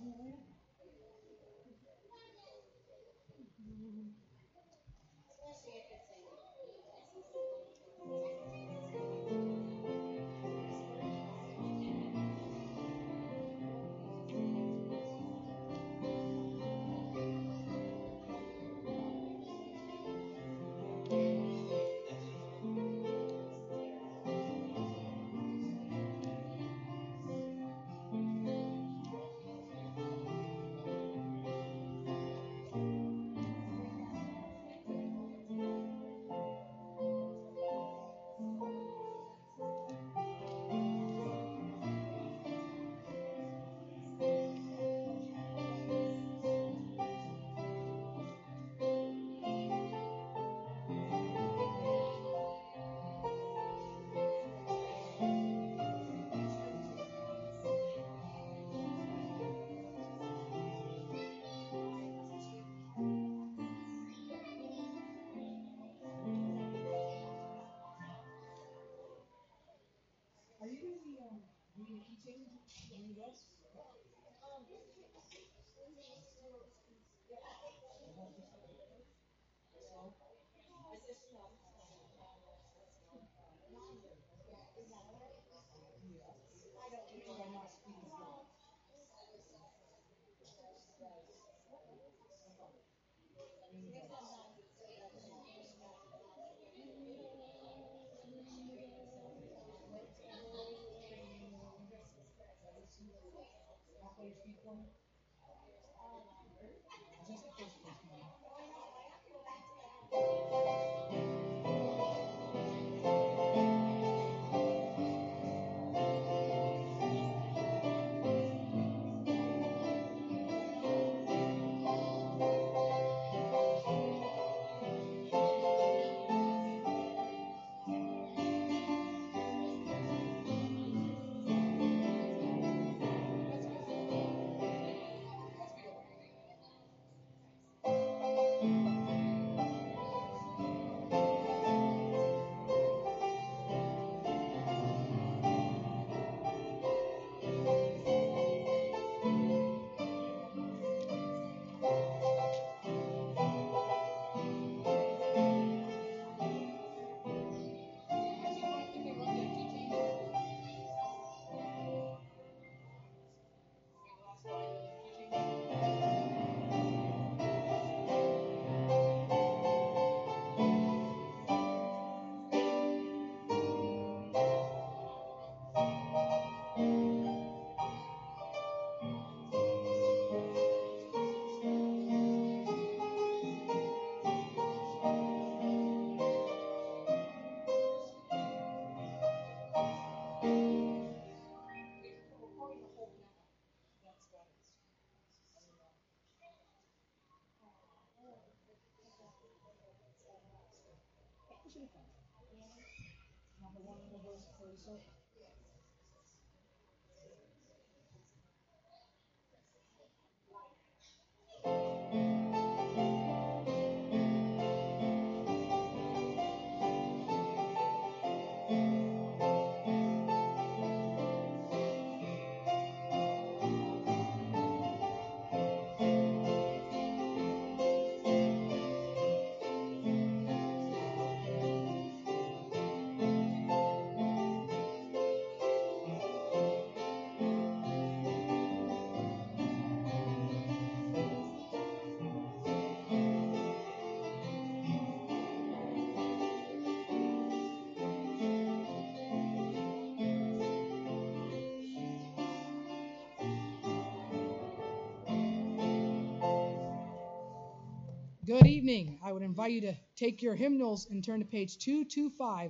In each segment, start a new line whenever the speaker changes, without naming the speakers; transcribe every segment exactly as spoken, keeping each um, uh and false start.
Good evening. I would invite you to take your hymnals and turn to page two twenty-five.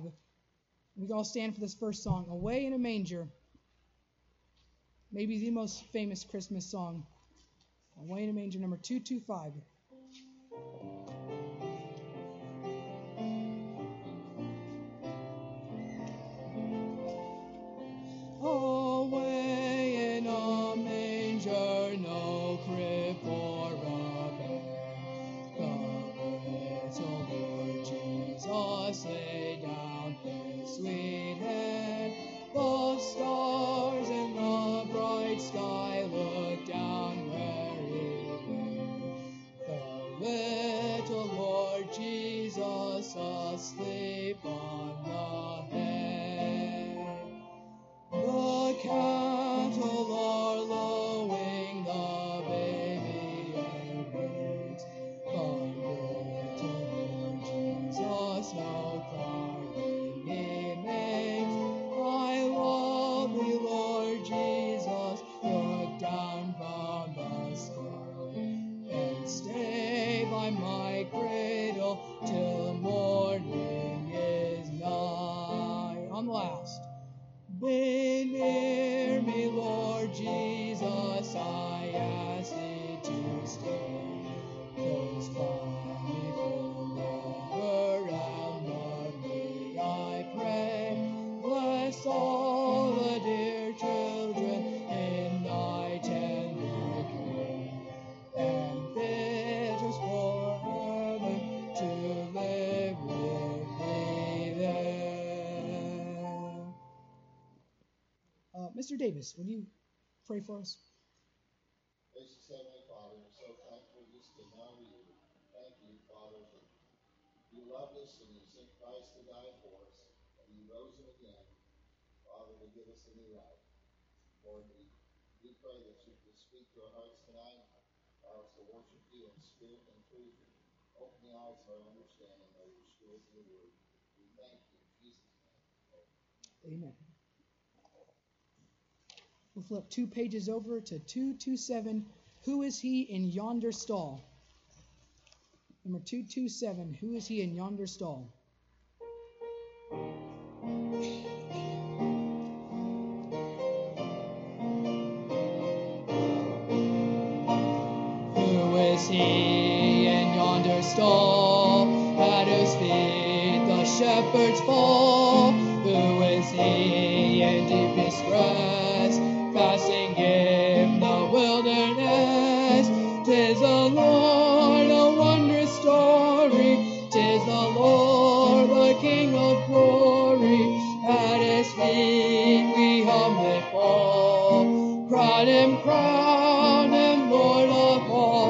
We all stand for this first song, Away in a Manger. Maybe the most famous Christmas song. Away in a Manger, number two twenty-five. Away in a manger, no crib or a bed, the little Lord Jesus lay down his sweet head. The stars in the bright sky look down Mister Davis, would you pray for us?
Gracious Heavenly Father, I'm so thankful just to know you. Thank you, Father, that you loved us and you sent Christ to die for us, and you rose him again, Father, to give us a new life. Lord, we do pray that you could speak to our hearts tonight, allow us to worship you in spirit and truth. Open the eyes of our understanding by your spirit and your word. We thank you in Jesus' name.
Amen. We'll flip two pages over to two twenty-seven. Who is he in yonder stall? Number two twenty-seven. Who is he in yonder stall? Who is he in yonder stall? At whose feet the shepherds fall? Who is he in deep distress, fasting in the wilderness? 'Tis the Lord, a wondrous story. 'Tis the Lord, the King of glory. At his feet we humbly fall. Crown him, crown him, Lord of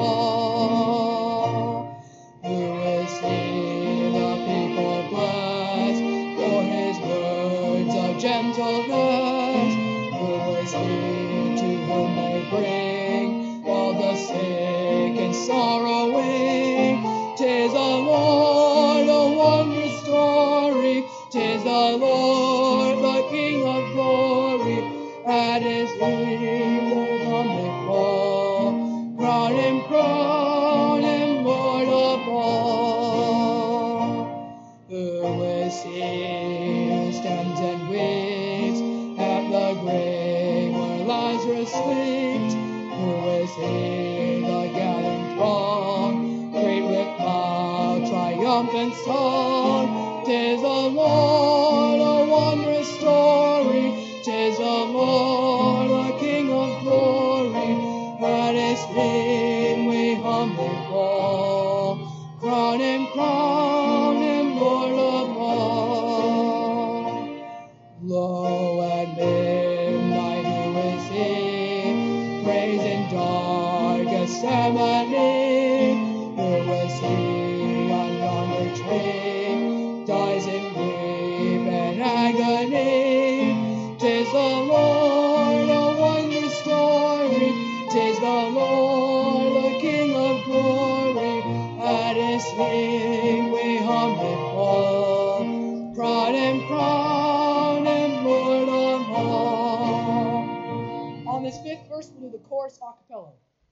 all. Who is he, the people bless, for his words of gentleness? Who is he to whom they bring all the sick and sorrowing? 'Tis the Lord, a wondrous story. 'Tis the Lord, the King of glory. At his feet we humbly fall. Crown him, crown him, Lord of all. Who is he who stands and weeps at the grave where Lazarus sleeps? Who is he, the gathering throng, great with loud triumphant song? 'Tis the Lord, a wondrous story. 'Tis the Lord, the King of glory. At his feet we humbly fall. Crown him, crown him, Lord of all. Lo, at midnight who is he? Praise in dark Gethsemane. Who is he on yonder tree? Dies in grief and agony. 'Tis the Lord, a wondrous story. 'Tis the Lord, the King of glory. At his feet we humbly fall. Crown him, crown him, Lord of all. On this fifth verse, we'll do the chorus a cappella.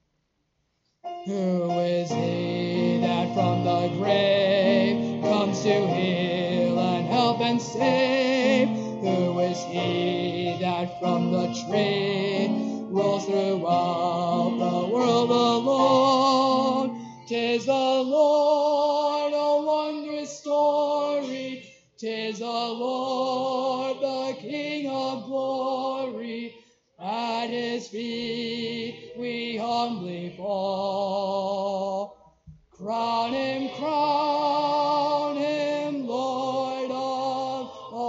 Who is he that from the grave comes to heal and help and save? Who is he that from the tree rolls throughout the world alone? 'Tis the Lord, a wondrous story. 'Tis the Lord, the King of glory. At his feet we humbly fall. Crown him, crown him, Lord of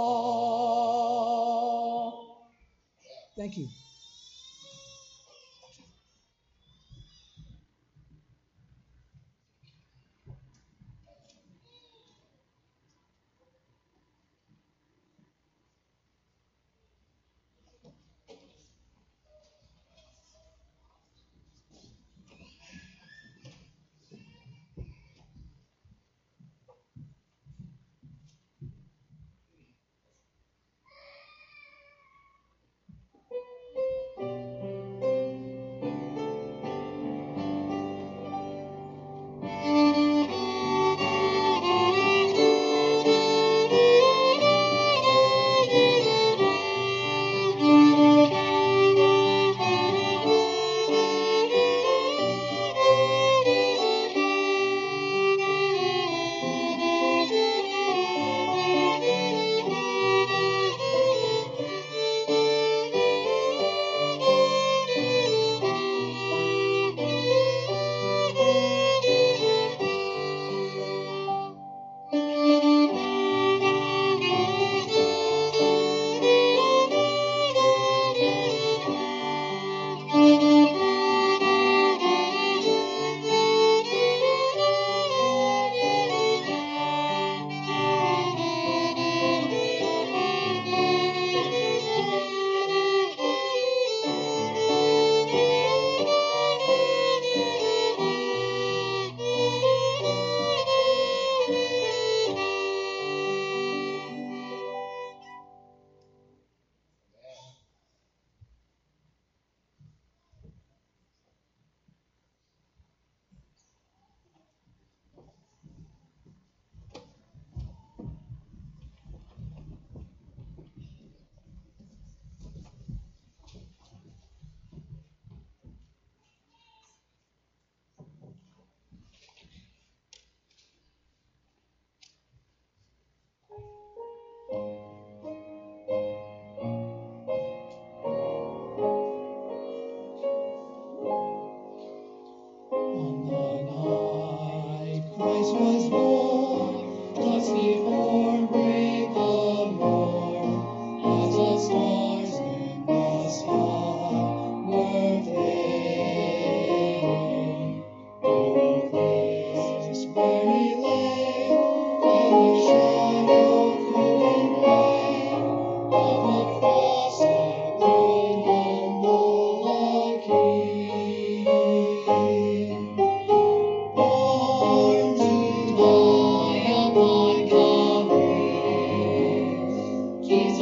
all. Thank you.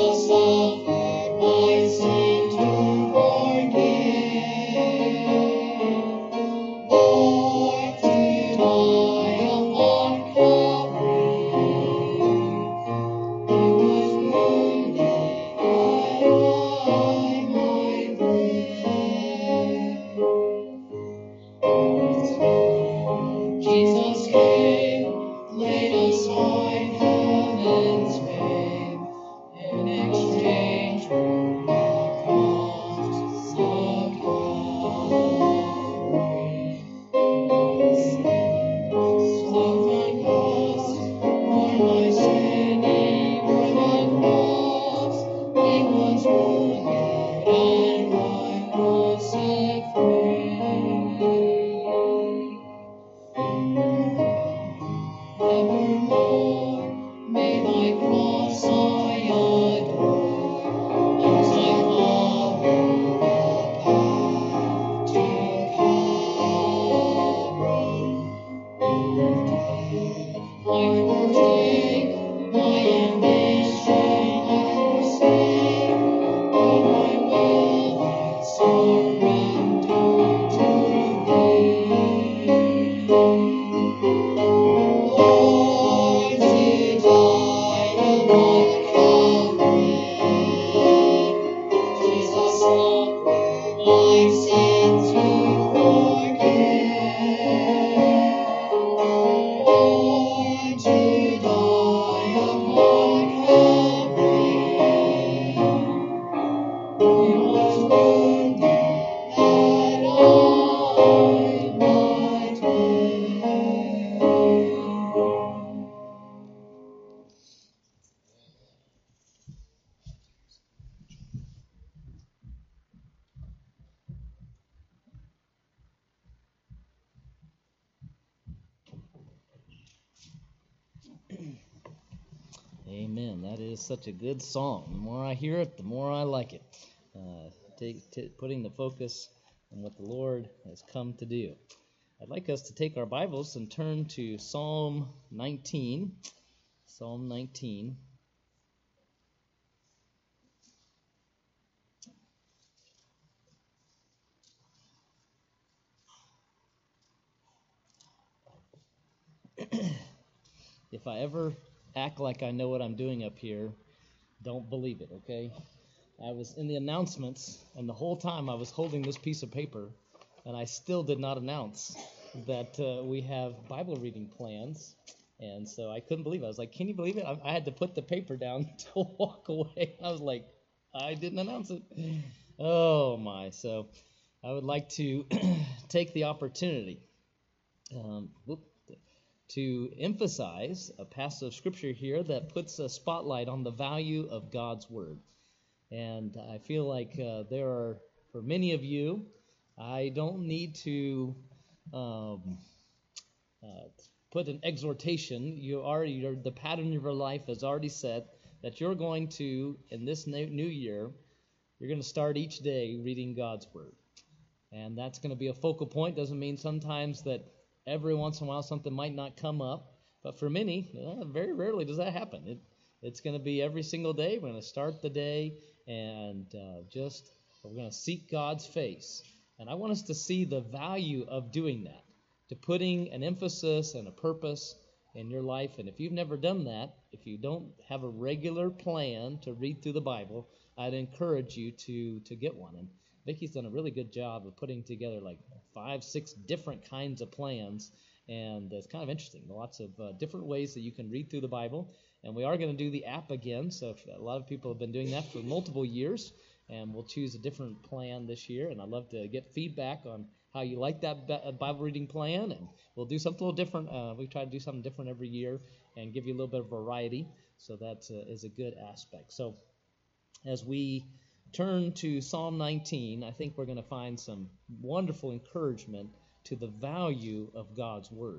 Amen. That is such a good song. The more I hear it, the more I like it. Uh, take, t- putting the focus on what the Lord has come to do. I'd like us to take our Bibles and turn to Psalm nineteen. Psalm nineteen. If I ever act like I know what I'm doing up here, don't believe it, okay? I was in the announcements, and the whole time I was holding this piece of paper, and I still did not announce that uh, we have Bible reading plans. And so I couldn't believe it. I was like, can you believe it? I, I had to put the paper down to walk away. I was like, I didn't announce it. Oh, my. So I would like to take the opportunity um, whoop, to emphasize a passage of Scripture here that puts a spotlight on the value of God's Word. And I feel like uh, there are, for many of you, I don't need to um, uh, put an exhortation. You already, you're, the pattern of your life is already set that you're going to, in this new, new year, you're going to start each day reading God's Word. And that's going to be a focal point. Doesn't mean sometimes that every once in a while something might not come up. But for many, uh, very rarely does that happen. It, it's going to be every single day. We're going to start the day and uh, just, we're going to seek God's face. And I want us to see the value of doing that, to putting an emphasis and a purpose in your life. And if you've never done that, if you don't have a regular plan to read through the Bible, I'd encourage you to, to get one. And Vicky's done a really good job of putting together like five, six different kinds of plans, and it's kind of interesting. Lots of uh, different ways that you can read through the Bible, and we are going to do the app again, so if, a lot of people have been doing that for multiple years, and we'll choose a different plan this year, and I'd love to get feedback on how you like that Bible reading plan, and we'll do something a little different. Uh, we try to do something different every year and give you a little bit of variety, so that uh, is a good aspect. So as we turn to Psalm nineteen, I think we're going to find some wonderful encouragement to the value of God's Word.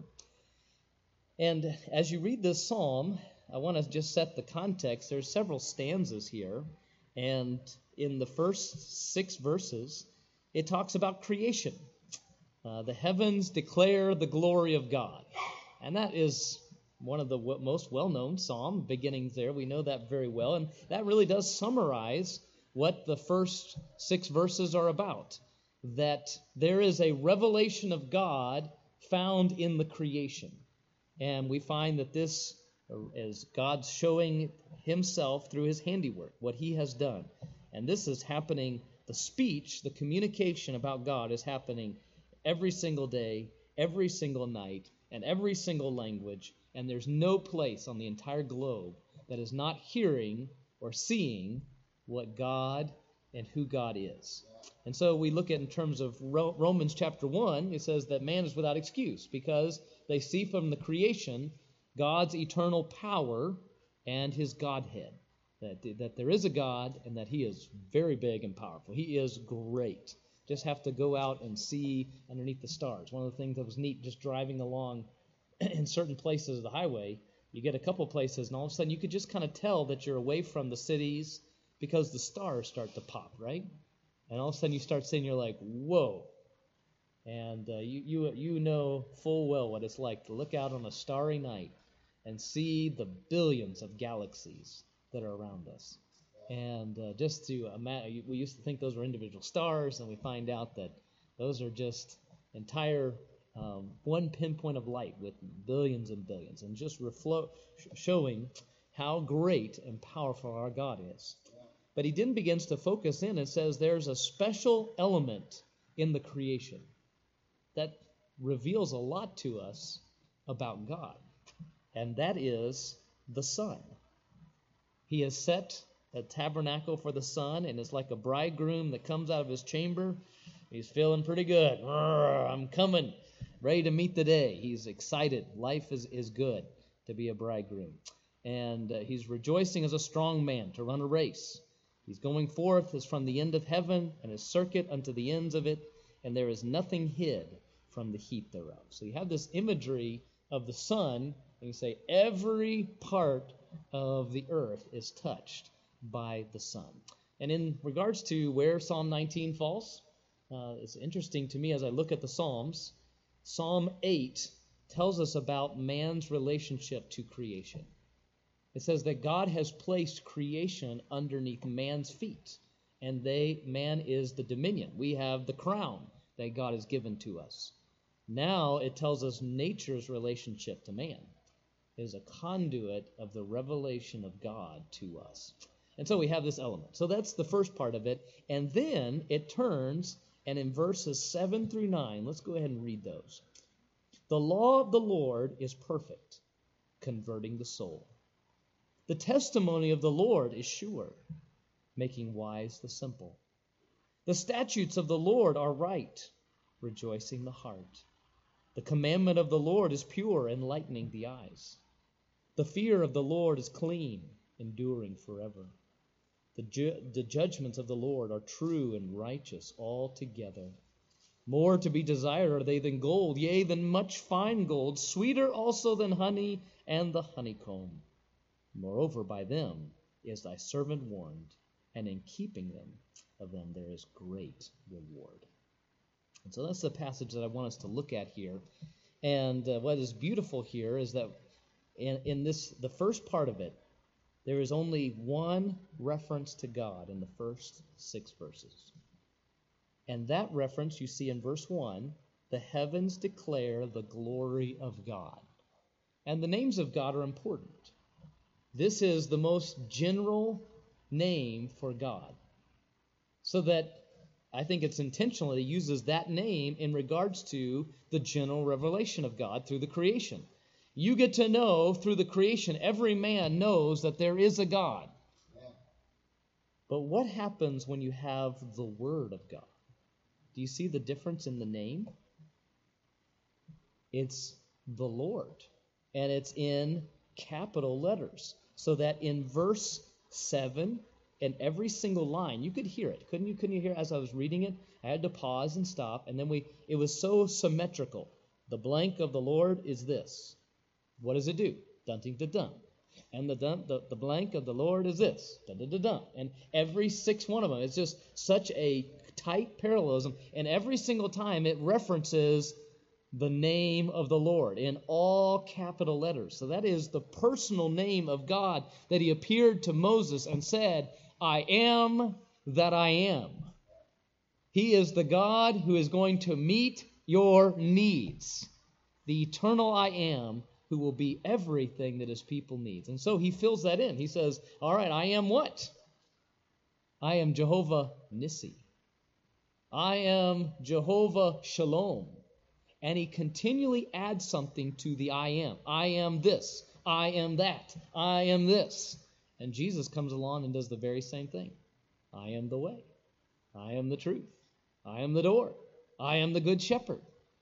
And as you read this psalm, I want to just set the context. There's several stanzas here, and in the first six verses, it talks about creation. Uh, the heavens declare the glory of God. And that is one of the w- most well-known psalm beginnings there. We know that very well, and that really does summarize what the first six verses are about, that there is a revelation of God found in the creation. And we find that this is God showing himself through his handiwork, what he has done. And this is happening, the speech, the communication about God is happening every single day, every single night, and every single language. And there's no place on the entire globe that is not hearing or seeing what God and who God is. And so we look at in terms of Romans chapter one, it says that man is without excuse because they see from the creation God's eternal power and his Godhead. That, that there is a God and that he is very big and powerful. He is great. Just have to go out and see underneath the stars. One of the things that was neat just driving along in certain places of the highway, you get a couple places and all of a sudden you could just kind of tell that you're away from the cities because the stars start to pop, right? And all of a sudden you start seeing, you're like, whoa. And uh, you, you, you know full well what it's like to look out on a starry night and see the billions of galaxies that are around us. And uh, just to imagine, we used to think those were individual stars, and we find out that those are just entire um, one pinpoint of light with billions and billions, and just reflo- showing how great and powerful our God is. But he then begins to focus in and says there's a special element in the creation that reveals a lot to us about God, and that is the sun. He has set a tabernacle for the sun, and it's like a bridegroom that comes out of his chamber. He's feeling pretty good. I'm coming, ready to meet the day. He's excited. Life is, is good to be a bridegroom. And uh, he's rejoicing as a strong man to run a race. He's going forth as from the end of heaven, and his circuit unto the ends of it, and there is nothing hid from the heat thereof. So you have this imagery of the sun, and you say every part of the earth is touched by the sun. And in regards to where Psalm nineteen falls, uh, it's interesting to me as I look at the Psalms. Psalm eight tells us about man's relationship to creation. It says that God has placed creation underneath man's feet, and they man is the dominion. We have the crown that God has given to us. Now it tells us nature's relationship to man is a conduit of the revelation of God to us. And so we have this element. So that's the first part of it. And then it turns, and in verses seven through nine, let's go ahead and read those. The law of the Lord is perfect, converting the soul. The testimony of the Lord is sure, making wise the simple. The statutes of the Lord are right, rejoicing the heart. The commandment of the Lord is pure, enlightening the eyes. The fear of the Lord is clean, enduring forever. The, ju- the judgments of the Lord are true and righteous altogether. More to be desired are they than gold, yea, than much fine gold, sweeter also than honey and the honeycomb. Moreover, by them is thy servant warned, and in keeping them of them there is great reward. And so that's the passage that I want us to look at here. And uh, what is beautiful here is that in, in this, the first part of it, there is only one reference to God in the first six verses. And that reference you see in verse one, the heavens declare the glory of God. And the names of God are important. This is the most general name for God. So that I think it's intentional that he uses that name in regards to the general revelation of God through the creation. You get to know through the creation, every man knows that there is a God. Yeah. But what happens when you have the Word of God? Do you see the difference in the name? It's the Lord, and it's in capital letters. So that in verse seven, and every single line, you could hear it. Couldn't you? Couldn't you hear as I was reading it? I had to pause and stop, and then we. It was so symmetrical. The blank of the Lord is this. What does it do? Dun-ding-da-dun. And the, dun, the the blank of the Lord is this. Dun-dun-dun-dun. And every six one of them, it's just such a tight parallelism. And every single time it references the name of the Lord in all capital letters. So that is the personal name of God that he appeared to Moses and said, I am that I am. He is the God who is going to meet your needs. The eternal I am, who will be everything that his people needs. And so he fills that in. He says, all right, I am what? I am Jehovah Nissi. I am Jehovah Shalom. And he continually adds something to the I am. I am this. I am that. I am this. And Jesus comes along and does the very same thing. I am the way. I am the truth. I am the door. I am the good shepherd.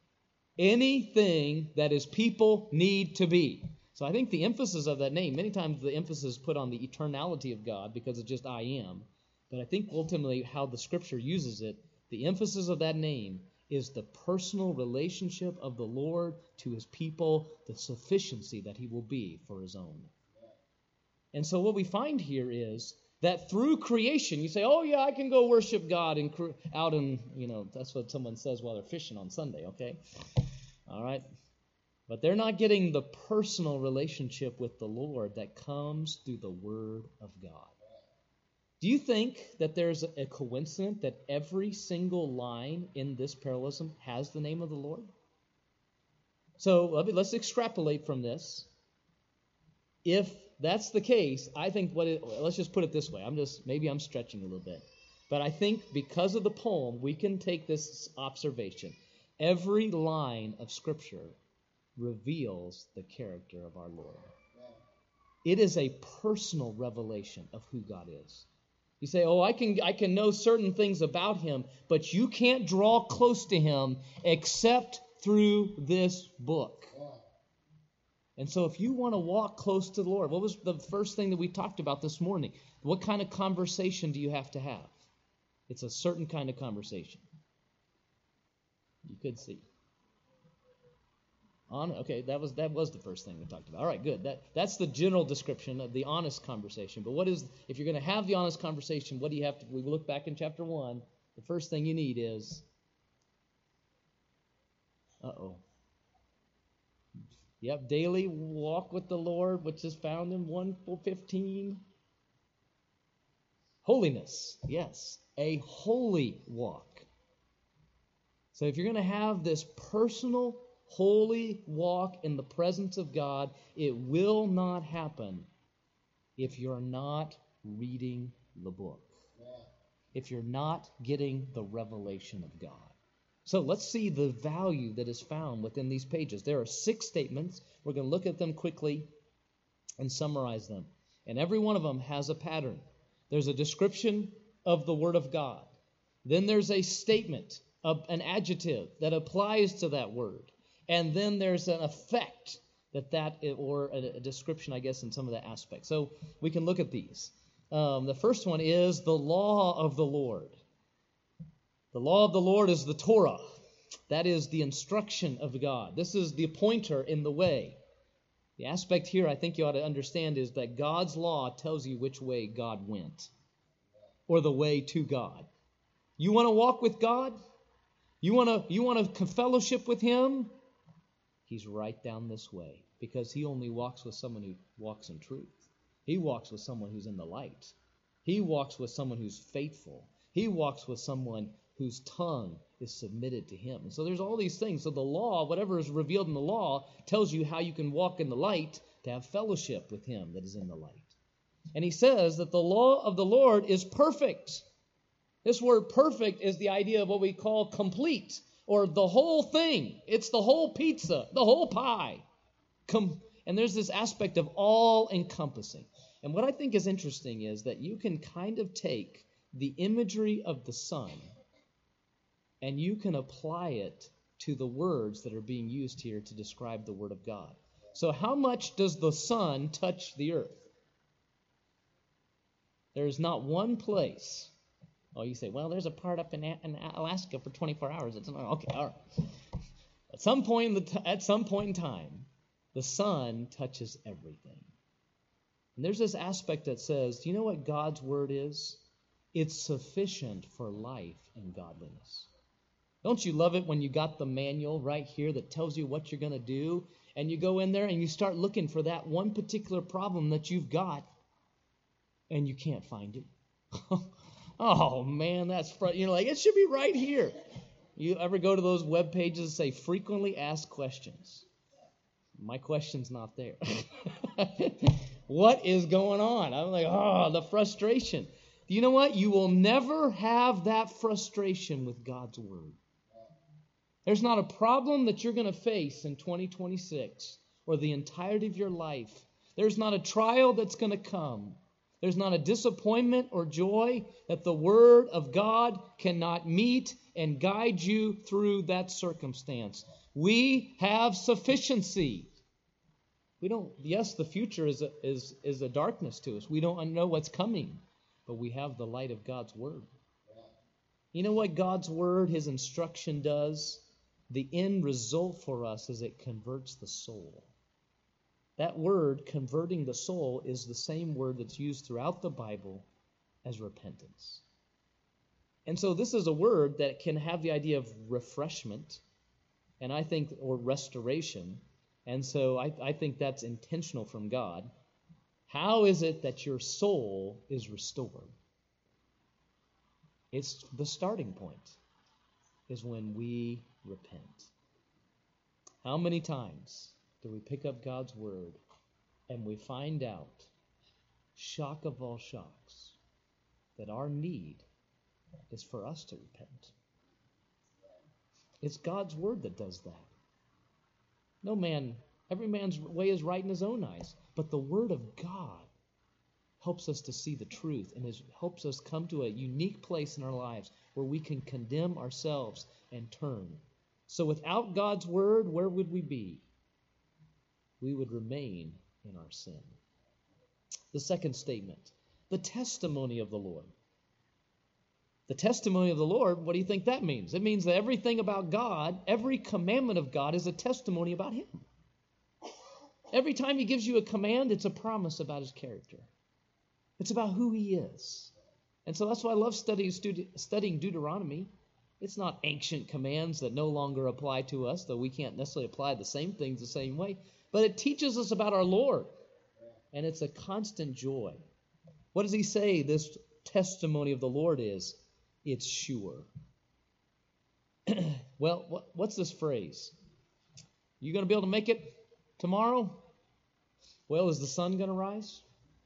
Anything that his people need to be. So I think the emphasis of that name, many times the emphasis is put on the eternality of God because it's just I am. But I think ultimately how the Scripture uses it, the emphasis of that name is the personal relationship of the Lord to his people, the sufficiency that he will be for his own. And so what we find here is that through creation, you say, oh yeah, I can go worship God in, out in, you know, that's what someone says while they're fishing on Sunday, okay? All right? But they're not getting the personal relationship with the Lord that comes through the Word of God. Do you think that there's a coincidence that every single line in this parallelism has the name of the Lord? So let's extrapolate from this. If that's the case, I think what it, let's just put it this way. I'm just, maybe I'm stretching a little bit. But I think because of the poem, we can take this observation. Every line of Scripture reveals the character of our Lord. It is a personal revelation of who God is. You say, oh, I can I can know certain things about him, but you can't draw close to him except through this book. And so if you want to walk close to the Lord, what was the first thing that we talked about this morning? What kind of conversation do you have to have? It's a certain kind of conversation. You could see. On, okay, that was that was the first thing we talked about. All right, good. That that's the general description of the honest conversation. But what is, if you're going to have the honest conversation, what do you have to, we look back in chapter one, the first thing you need is, uh-oh. Yep, daily walk with the Lord, which is found in one fifteen. Holiness, yes, a holy walk. So if you're going to have this personal holy walk in the presence of God, it will not happen if you're not reading the book. If you're not getting the revelation of God. So let's see the value that is found within these pages. There are six statements. We're going to look at them quickly and summarize them. And every one of them has a pattern. There's a description of the Word of God. Then there's a statement, of an adjective that applies to that word. And then there's an effect that that, or a description, I guess, in some of the aspects. So we can look at these. Um, the first one is the law of the Lord. The law of the Lord is the Torah. That is the instruction of God. This is the pointer in the way. The aspect here I think you ought to understand is that God's law tells you which way God went, or the way to God. You want to walk with God? You want to you want to fellowship with Him? He's right down this way, because he only walks with someone who walks in truth. He walks with someone who's in the light. He walks with someone who's faithful. He walks with someone whose tongue is submitted to him. And so there's all these things. So the law, whatever is revealed in the law, tells you how you can walk in the light to have fellowship with him that is in the light. And he says that the law of the Lord is perfect. This word perfect is the idea of what we call complete, or the whole thing. It's the whole pizza, the whole pie. Com- and there's this aspect of all-encompassing. And what I think is interesting is that you can kind of take the imagery of the sun and you can apply it to the words that are being used here to describe the Word of God. So how much does the sun touch the earth? There is not one place. Oh, you say, well, there's a part up in, in Alaska for twenty-four hours. It's not, okay, all right. At some point in the t- at some point in time, the sun touches everything. And there's this aspect that says, do you know what God's word is? It's sufficient for life and godliness. Don't you love it when you got the manual right here that tells you what you're going to do, and you go in there and you start looking for that one particular problem that you've got, and you can't find it? Oh, man, that's fr- you know, like, it should be right here. You ever go to those web pages that say frequently asked questions? My question's not there. What is going on? I'm like, oh, the frustration. You know what? You will never have that frustration with God's Word. There's not a problem that you're going to face in twenty twenty-six or the entirety of your life. There's not a trial that's going to come. There's not a disappointment or joy that the Word of God cannot meet and guide you through that circumstance. We have sufficiency. We don't, yes, the future is a, is, is a darkness to us. We don't know what's coming, but we have the light of God's Word. You know what God's Word, His instruction does? The end result for us is it converts the soul. That word, converting the soul, is the same word that's used throughout the Bible as repentance. And so this is a word that can have the idea of refreshment, and I think, or restoration. And so I, I think that's intentional from God. How is it that your soul is restored? It's the starting point is when we repent. How many times do we pick up God's Word and we find out, shock of all shocks, that our need is for us to repent? It's God's Word that does that. No man, every man's way is right in his own eyes, but the Word of God helps us to see the truth and is, helps us come to a unique place in our lives where we can condemn ourselves and turn. So without God's Word, where would we be? We would remain in our sin. The second statement, the testimony of the Lord. The testimony of the Lord, what do you think that means? It means that everything about God, every commandment of God is a testimony about Him. Every time He gives you a command, it's a promise about His character. It's about who He is. And so that's why I love studying, studying Deuteronomy. It's not ancient commands that no longer apply to us, though we can't necessarily apply the same things the same way. But it teaches us about our Lord. And it's a constant joy. What does He say this testimony of the Lord is? It's sure. Well, what, what's this phrase? You going to be able to make it tomorrow? Well, is the sun going to rise?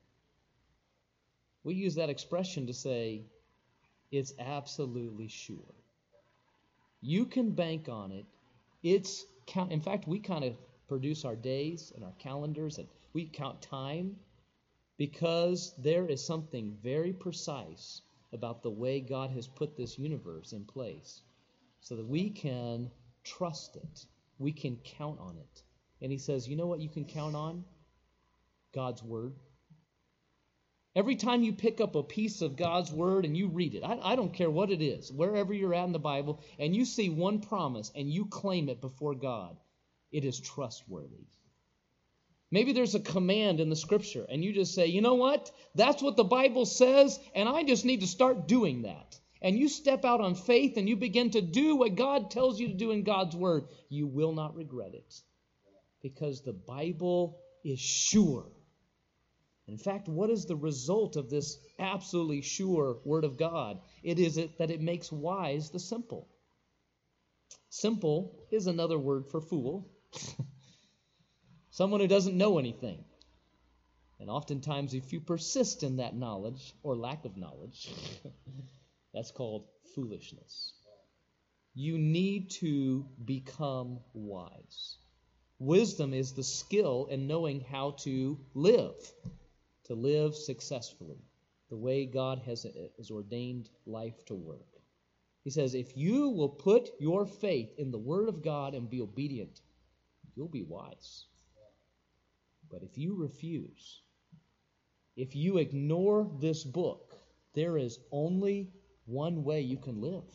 We use that expression to say it's absolutely sure. You can bank on it. It's count. In fact, we kind of produce our days and our calendars, and we count time because there is something very precise about the way God has put this universe in place so that we can trust it. We can count on it. And He says, you know what you can count on? God's Word. Every time you pick up a piece of God's Word and you read it, I, I don't care what it is, wherever you're at in the Bible, and you see one promise and you claim it before God, it is trustworthy. Maybe there's a command in the Scripture and you just say, you know what? That's what the Bible says, and I just need to start doing that. And you step out on faith and you begin to do what God tells you to do in God's Word. You will not regret it because the Bible is sure. In fact, what is the result of this absolutely sure Word of God? It is it that it makes wise the simple. Simple is another word for fool. Someone who doesn't know anything. And oftentimes, if you persist in that knowledge or lack of knowledge, that's called foolishness. You need to become wise. Wisdom is the skill in knowing how to live. To live successfully, the way God has, has ordained life to work. He says, if you will put your faith in the Word of God and be obedient, you'll be wise. But if you refuse, if you ignore this book, there is only one way you can live,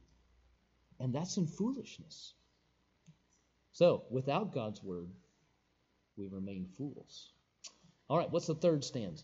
and that's in foolishness. So, without God's Word, we remain fools. All right, what's the third stanza?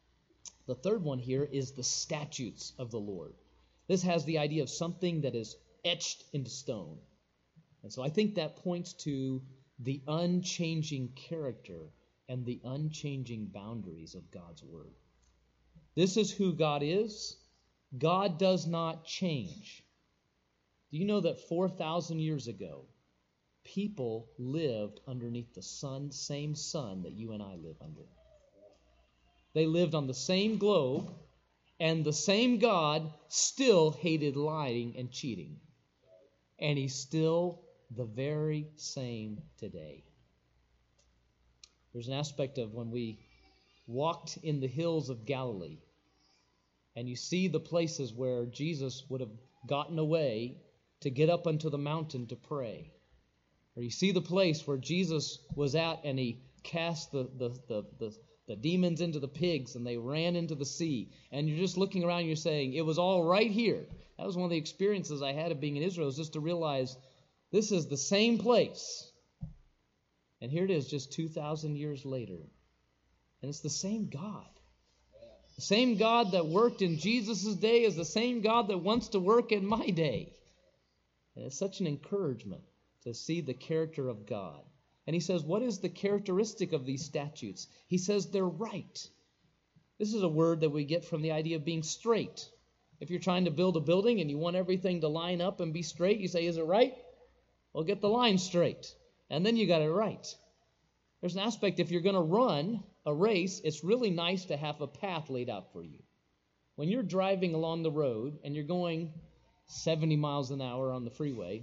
The third one here is the statutes of the Lord. This has the idea of something that is etched into stone. And so I think that points to the unchanging character and the unchanging boundaries of God's Word. This is who God is. God does not change. Do you know that four thousand years ago, people lived underneath the sun, same sun that you and I live under? They lived on the same globe, and the same God still hated lying and cheating. And He's still the very same today. There's an aspect of when we walked in the hills of Galilee, and you see the places where Jesus would have gotten away to get up onto the mountain to pray. Or you see the place where Jesus was at and He cast the, the, the, the, the demons into the pigs and they ran into the sea. And you're just looking around and you're saying, it was all right here. That was one of the experiences I had of being in Israel, is just to realize this is the same place. And here it is just two thousand years later. And it's the same God. The same God that worked in Jesus' day is the same God that wants to work in my day. And it's such an encouragement to see the character of God. And he says, what is the characteristic of these statutes? He says they're right. This is a word that we get from the idea of being straight. If you're trying to build a building and you want everything to line up and be straight, you say, is it right? Well, get the line straight. And then you got it right. There's an aspect, if you're going to run a race, it's really nice to have a path laid out for you. When you're driving along the road and you're going seventy miles an hour on the freeway,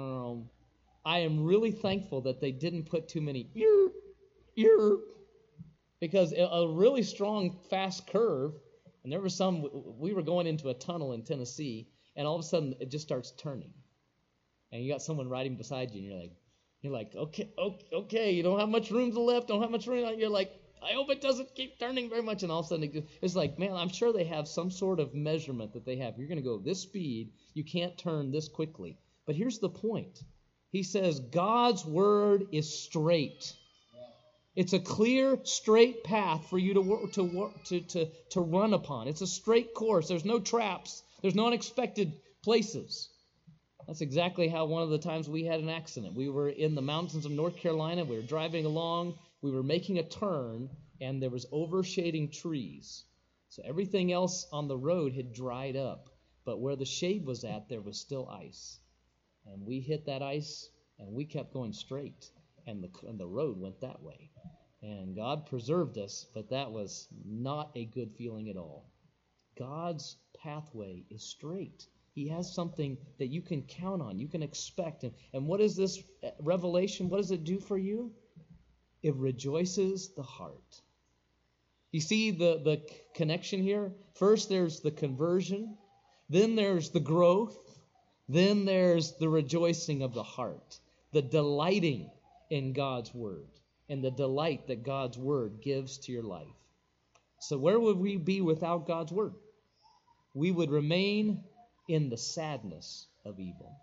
I am really thankful that they didn't put too many ear, ear, because a really strong, fast curve, and there were some, we were going into a tunnel in Tennessee, and all of a sudden it just starts turning. And you got someone riding beside you, and you're like, you're like, okay, okay, okay, you don't have much room to the left, don't have much room, you're like, I hope it doesn't keep turning very much, and all of a sudden it, it's like, man, I'm sure they have some sort of measurement that they have. You're going to go this speed, you can't turn this quickly. But here's the point. He says God's word is straight. It's a clear, straight path for you to work, to work, to to to run upon. It's a straight course. There's no traps. There's no unexpected places. That's exactly how one of the times we had an accident. We were in the mountains of North Carolina. We were driving along. We were making a turn, and there was overshading trees. So everything else on the road had dried up. But where the shade was at, there was still ice. And we hit that ice, and we kept going straight. And the, and the road went that way. And God preserved us, but that was not a good feeling at all. God's pathway is straight. He has something that you can count on, you can expect. And, and what is this revelation? What does it do for you? It rejoices the heart. You see the, the connection here? First, there's the conversion. Then there's the growth. Then there's the rejoicing of the heart. The delighting in God's word. And the delight that God's word gives to your life. So where would we be without God's word? We would remain in the sadness of evil.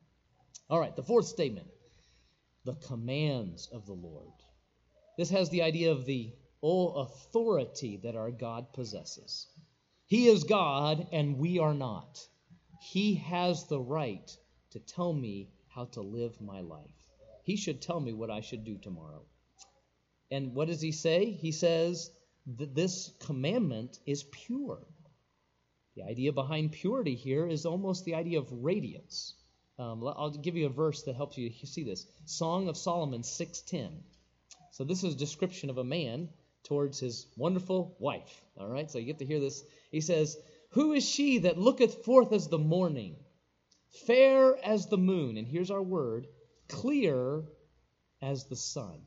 All right, the fourth statement. The commands of the Lord. This has the idea of the all authority that our God possesses. He is God and we are not. He has the right to tell me how to live my life. He should tell me what I should do tomorrow. And what does he say? He says that this commandment is pure. The idea behind purity here is almost the idea of radiance. Um, I'll give you a verse that helps you see this. Song of Solomon six ten. So this is a description of a man towards his wonderful wife. All right, so you get to hear this. He says, who is she that looketh forth as the morning, fair as the moon, and here's our word, clear as the sun.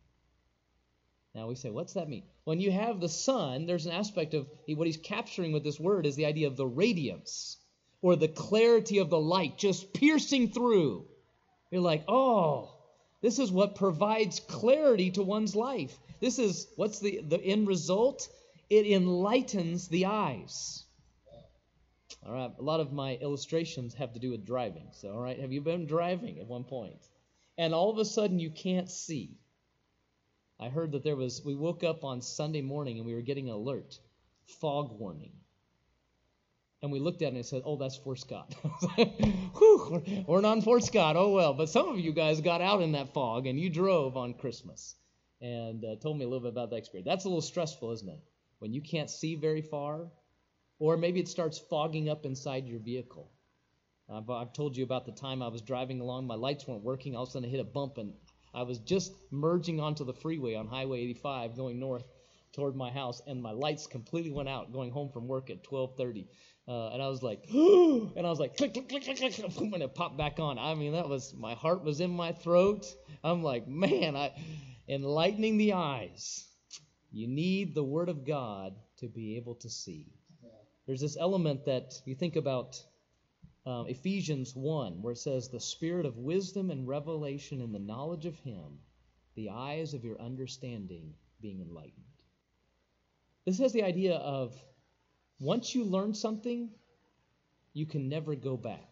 Now we say, what's that mean? When you have the sun, there's an aspect of what he's capturing with this word is the idea of the radiance or the clarity of the light just piercing through. You're like, oh, this is what provides clarity to one's life. This is, what's the, the end result? It enlightens the eyes. All right, a lot of my illustrations have to do with driving. So, all right, have you been driving at one point? And all of a sudden you can't see. I heard that there was, we woke up on Sunday morning and we were getting an alert, fog warning. And we looked at it and said, oh, that's Fort Scott. Whew, we're not in Fort Scott. Oh, well. But some of you guys got out in that fog, and you drove on Christmas. And uh, told me a little bit about that experience. That's a little stressful, isn't it? When you can't see very far, or maybe it starts fogging up inside your vehicle. I've, I've told you about the time I was driving along, my lights weren't working, all of a sudden I hit a bump, and I was just merging onto the freeway on Highway eighty-five going north toward my house, and my lights completely went out going home from work at twelve thirty. Uh, and I was like, and I was like, click, click, click, click, click, and it popped back on. I mean, that was, my heart was in my throat. I'm like, man, I, enlightening the eyes. You need the Word of God to be able to see. There's this element that you think about um, Ephesians one, where it says, the spirit of wisdom and revelation in the knowledge of Him, the eyes of your understanding being enlightened. This has the idea of once you learn something, you can never go back.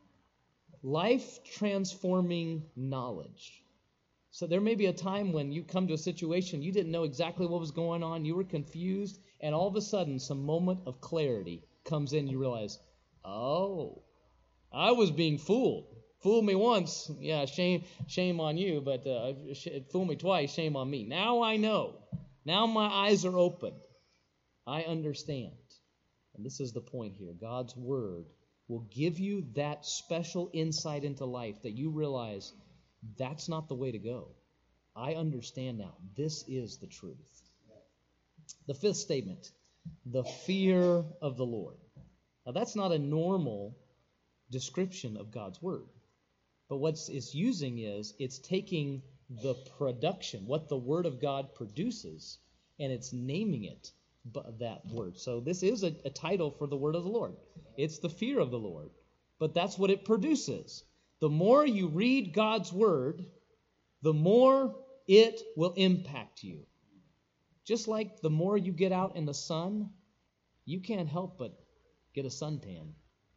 Life-transforming knowledge. So there may be a time when you come to a situation, you didn't know exactly what was going on, you were confused, and all of a sudden some moment of clarity comes in, you realize, oh, I was being fooled. Fooled me once, yeah, shame shame on you, but uh, fooled me twice, shame on me. Now I know. Now my eyes are open. I understand. And this is the point here. God's Word will give you that special insight into life that you realize that's not the way to go. I understand now. This is the truth. The fifth statement, the fear of the Lord. Now that's not a normal description of God's Word. But what it's using is it's taking the production, what the Word of God produces, and it's naming it that word. So this is a, a title for the Word of the Lord. It's the fear of the Lord. But that's what it produces. The more you read God's Word, the more it will impact you. Just like the more you get out in the sun, you can't help but get a suntan.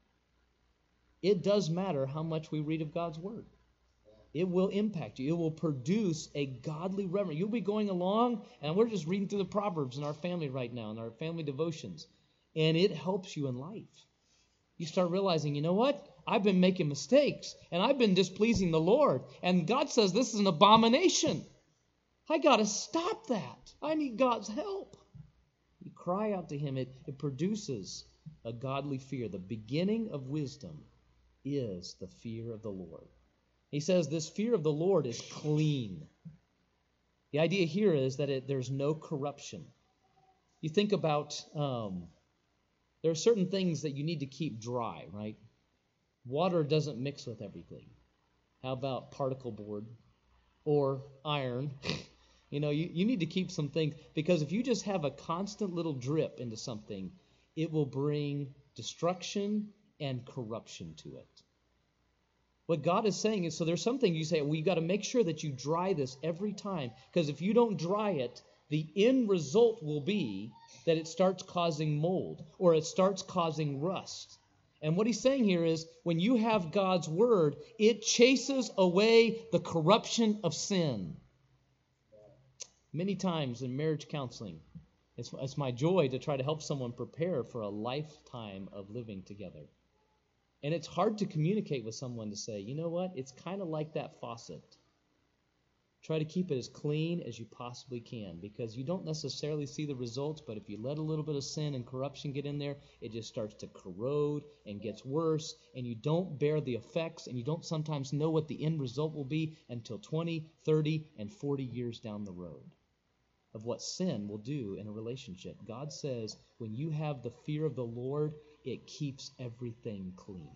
It does matter how much we read of God's Word. It will impact you. It will produce a godly reverence. You'll be going along, and we're just reading through the Proverbs in our family right now, in our family devotions, and it helps you in life. You start realizing, you know what? I've been making mistakes, and I've been displeasing the Lord, and God says this is an abomination. I got to stop that. I need God's help. You cry out to Him. It, it produces a godly fear. The beginning of wisdom is the fear of the Lord. He says this fear of the Lord is clean. The idea here is that it, there's no corruption. You think about, um, there are certain things that you need to keep dry, right? Water doesn't mix with everything. How about particle board or iron? You know, you, you need to keep some things, because if you just have a constant little drip into something, it will bring destruction and corruption to it. What God is saying is, so there's something you say, well, you got to make sure that you dry this every time, because if you don't dry it, the end result will be that it starts causing mold or it starts causing rust. And what he's saying here is, when you have God's Word, it chases away the corruption of sin. Many times in marriage counseling, it's, it's my joy to try to help someone prepare for a lifetime of living together. And it's hard to communicate with someone to say, you know what, it's kind of like that faucet. Try to keep it as clean as you possibly can, because you don't necessarily see the results, but if you let a little bit of sin and corruption get in there, it just starts to corrode and gets worse, and you don't bear the effects, and you don't sometimes know what the end result will be until twenty, thirty, and forty years down the road of what sin will do in a relationship. God says when you have the fear of the Lord, it keeps everything clean.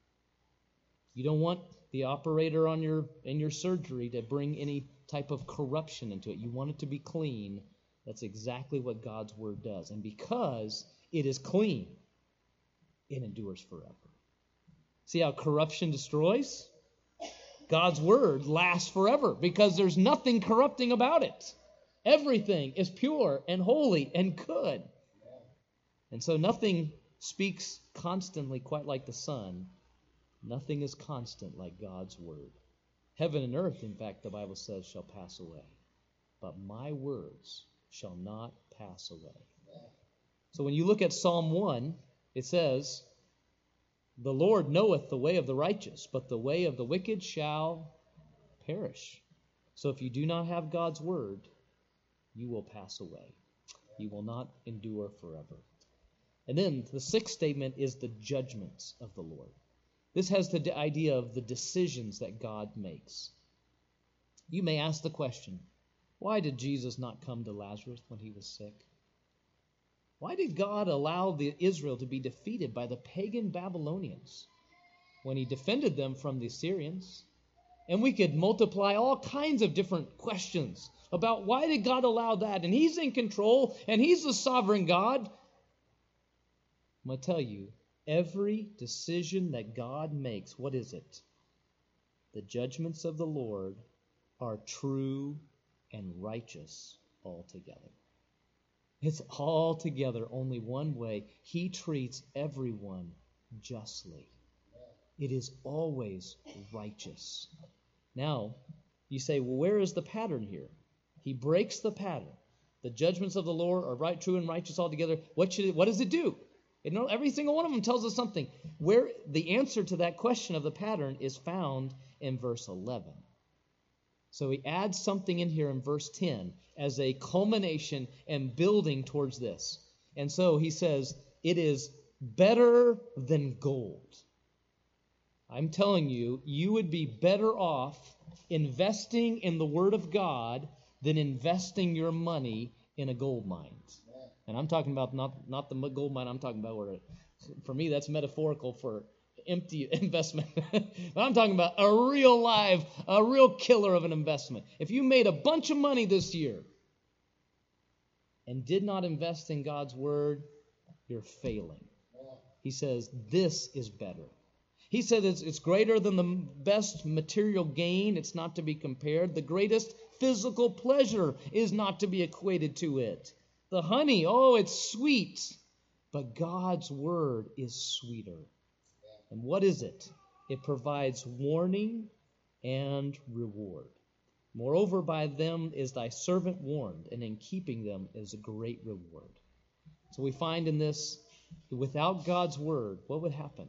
You don't want the operator on your in your surgery to bring any type of corruption into it. You want it to be clean. That's exactly what God's Word does. And because it is clean, it endures forever. See how corruption destroys? God's Word lasts forever because there's nothing corrupting about it. Everything is pure and holy and good. And so nothing speaks constantly quite like the sun. Nothing is constant like God's Word. Heaven and earth, in fact, the Bible says, shall pass away. But my words shall not pass away. So when you look at Psalm one, it says, The Lord knoweth the way of the righteous, but the way of the wicked shall perish. So if you do not have God's word, you will pass away. You will not endure forever. And then the sixth statement is the judgments of the Lord. This has the idea of the decisions that God makes. You may ask the question, why did Jesus not come to Lazarus when he was sick? Why did God allow the Israel to be defeated by the pagan Babylonians when he defended them from the Assyrians? And we could multiply all kinds of different questions about why did God allow that? And he's in control, and he's the sovereign God. I'm going to tell you, every decision that God makes, what is it? The judgments of the Lord are true and righteous altogether. It's altogether only one way. He treats everyone justly. It is always righteous. Now, you say, well, where is the pattern here? He breaks the pattern. The judgments of the Lord are right, true, and righteous altogether. What should it, what does it do? You know, every single one of them tells us something. Where the answer to that question of the pattern is found in verse eleven. So he adds something in here in verse ten as a culmination and building towards this. And so he says, it is better than gold. I'm telling you, you would be better off investing in the Word of God than investing your money in a gold mine. And I'm talking about not, not the gold mine, I'm talking about where, it, for me, that's metaphorical for empty investment. But I'm talking about a real live, a real killer of an investment. If you made a bunch of money this year and did not invest in God's Word, you're failing. He says, this is better. He said it's, it's greater than the best material gain. It's not to be compared. The greatest physical pleasure is not to be equated to it. The honey, oh, it's sweet. But God's Word is sweeter. And what is it? It provides warning and reward. Moreover, by them is thy servant warned, and in keeping them is a great reward. So we find in this, without God's Word, what would happen?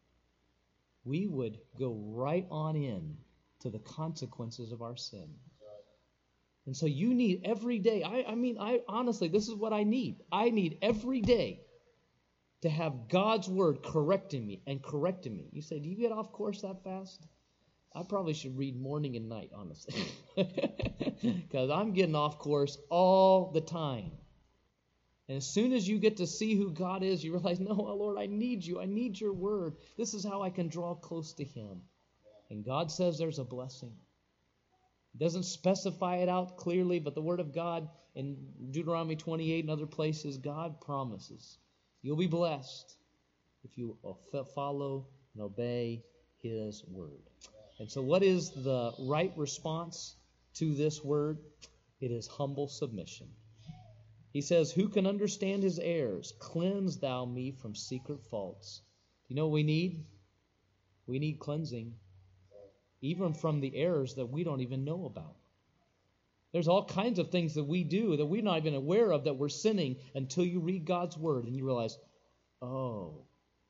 We would go right on in to the consequences of our sin. And so you need every day, I, I mean, I honestly, this is what I need. I need every day to have God's Word correcting me and correcting me. You say, do you get off course that fast? I probably should read morning and night, honestly. Because I'm getting off course all the time. And as soon as you get to see who God is, you realize, no, Lord, I need you. I need your Word. This is how I can draw close to Him. And God says there's a blessing. It doesn't specify it out clearly, but the Word of God in Deuteronomy twenty-eight and other places, God promises you'll be blessed if you follow and obey His Word. And so what is the right response to this Word? It is humble submission. He says, who can understand his errors? Cleanse thou me from secret faults. Do you know what we need? We need cleansing, even from the errors that we don't even know about. There's all kinds of things that we do that we're not even aware of that we're sinning until you read God's Word and you realize, oh,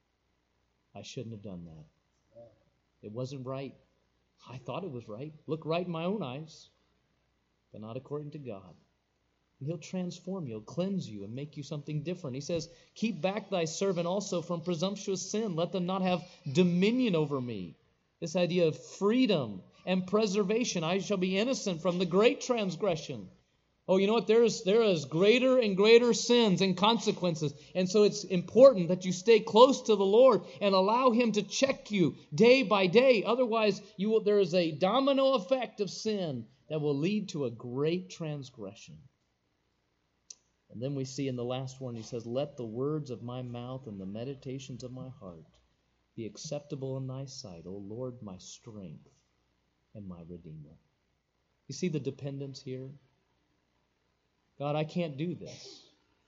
I shouldn't have done that. It wasn't right. I thought it was right. Looked right in my own eyes, but not according to God. And He'll transform you, He'll cleanse you and make you something different. He says, keep back thy servant also from presumptuous sin. Let them not have dominion over me. This idea of freedom and preservation. I shall be innocent from the great transgression. Oh, you know what? There is, there is greater and greater sins and consequences. And so it's important that you stay close to the Lord and allow Him to check you day by day. Otherwise, you will, there is a domino effect of sin that will lead to a great transgression. And then we see in the last one, he says, let the words of my mouth and the meditations of my heart be acceptable in thy sight, O Lord, my strength and my Redeemer. You see the dependence here? God, I can't do this.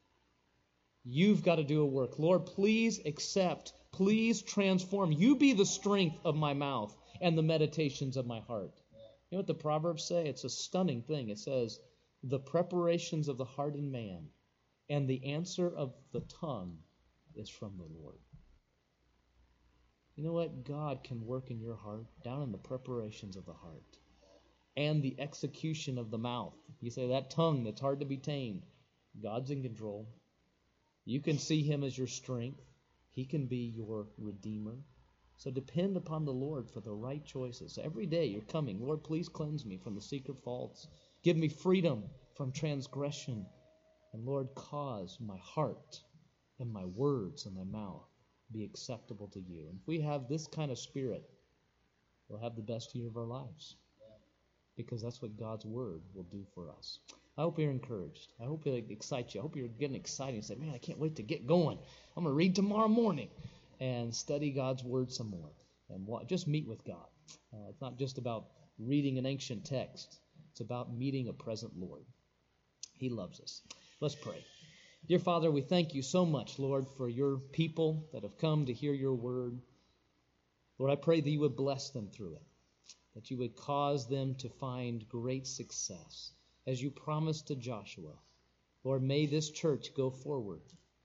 You've got to do a work. Lord, please accept, please transform. You be the strength of my mouth and the meditations of my heart. You know what the Proverbs say? It's a stunning thing. It says, the preparations of the heart in man and the answer of the tongue is from the Lord. You know what? God can work in your heart, down in the preparations of the heart and the execution of the mouth. You say that tongue that's hard to be tamed. God's in control. You can see him as your strength. He can be your redeemer. So depend upon the Lord for the right choices. Every day you're coming, Lord, please cleanse me from the secret faults. Give me freedom from transgression. And Lord, cause my heart and my words and my mouth be acceptable to you. And if we have this kind of spirit, we'll have the best year of our lives. Because that's what God's word will do for us. I hope you're encouraged. I hope it excites you. I hope you're getting excited and say, man, I can't wait to get going. I'm going to read tomorrow morning and study God's word some more. And just meet with God. Uh, it's not just about reading an ancient text. It's about meeting a present Lord. He loves us. Let's pray. Dear Father, we thank you so much, Lord, for your people that have come to hear your word. Lord, I pray that you would bless them through it, that you would cause them to find great success, as you promised to Joshua. Lord, may this church go forward